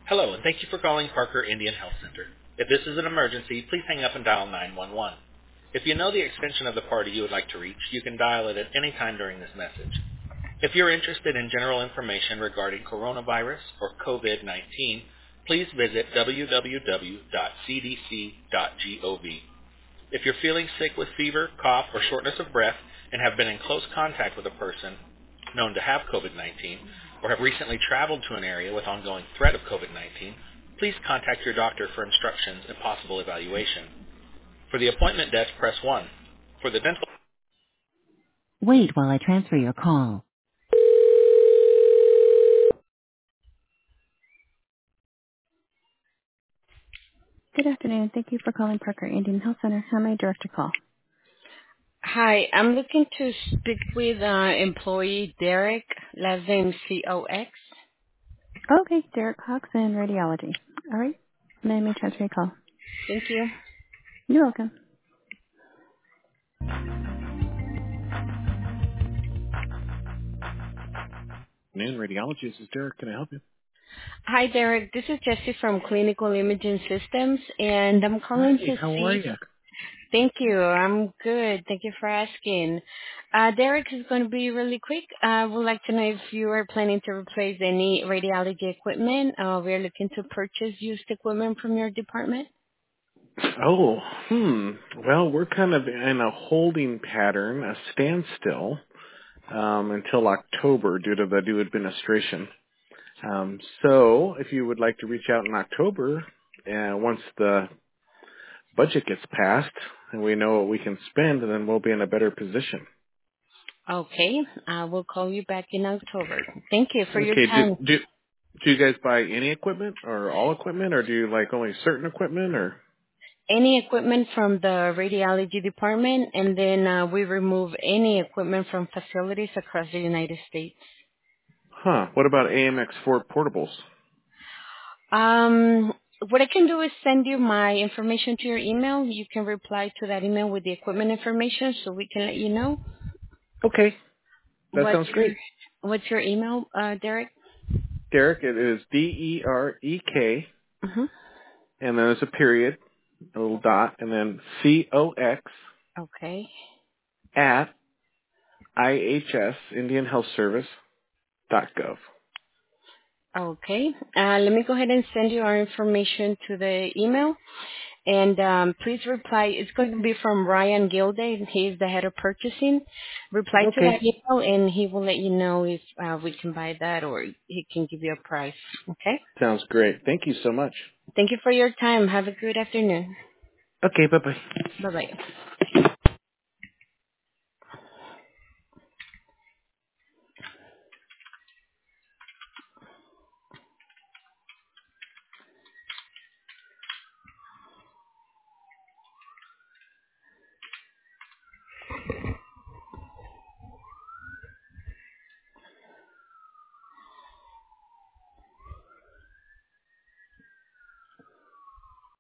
Hello, and thank you for calling Parker Indian Health Center. If this is an emergency, please hang up and dial 911. If you know the extension of the party you would like to reach, you can dial it at any time during this message. If you're interested in general information regarding coronavirus or COVID-19, please visit www.cdc.gov. If you're feeling sick with fever, cough, or shortness of breath and have been in close contact with a person known to have COVID-19 or have recently traveled to an area with ongoing threat of COVID-19, please contact your doctor for instructions and possible evaluation. For the appointment desk, press 1. For the dental... Wait while I transfer your call. Good afternoon. Thank you for calling Parker Indian Health Center. How may I direct your call? Hi, I'm looking to speak with employee Derek, last name COX. Okay, Derek Cox in radiology. All right. Let me transfer your call. Thank you. You're welcome. Noon radiologist, this is Derek. Can I help you? Hi, Derek. This is Jessie from Clinical Imaging Systems, and I'm calling Hi, to how are see. you? Thank you. I'm good. Thank you for asking. Derek is going to be really quick. I would like to know if you are planning to replace any radiology equipment. We're looking to purchase used equipment from your department. Oh, well, we're kind of in a holding pattern, a standstill, until October due to the new administration. So if you would like to reach out in October, once the budget gets passed and we know what we can spend, then we'll be in a better position. Okay. I will call you back in October. Thank you for your Okay, time. do you guys buy any equipment or all equipment, or do you like only certain equipment, or? Any equipment from the radiology department, and then we remove any equipment from facilities across the United States. What about AMX4 portables? What I can do is send you my information to your email. You can reply to that email with the equipment information so we can let you know. Okay, that What's sounds your, great. what's your email, Derek? Derek, it is DEREK, Mm-hmm. and then there's a period, a little dot, and then COX Okay. at IHS, Indian Health Service, .gov. Okay. Let me go ahead and send you our information to the email. And please reply. It's going to be from Ryan Gilday. He's the head of purchasing. Reply to that Okay, email, and he will let you know if we can buy that or he can give you a price. Okay? sounds great. Thank you so much. Thank you for your time. Have a good afternoon. Okay, bye-bye. Bye-bye.